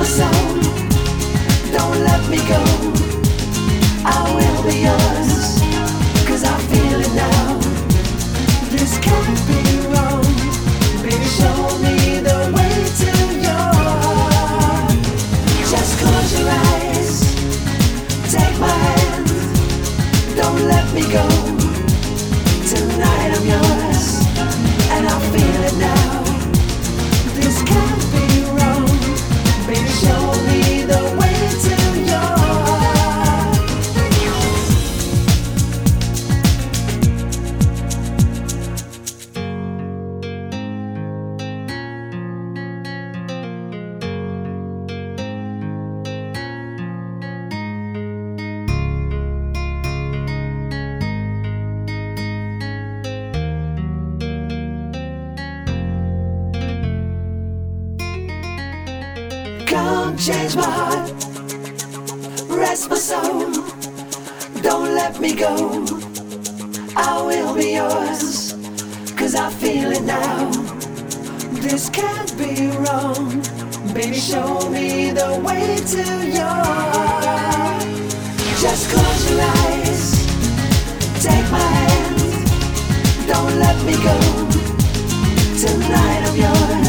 soul. Don't let me go. I will be yours, 'cause I feel it now. This can't be wrong. Baby, show me the way to your heart. Just close your eyes, take my hand, don't let me go. Tonight I'm yours, and I feel it now. This can't be wrong. Baby, show me the way to your heart. Come change my heart, rest my soul. Don't let me go. I will be yours, 'cause I feel it now. This can't be wrong. Baby, show me the way to your heart. Just close your eyes, take my hand, don't let me go. Tonight I'm yours.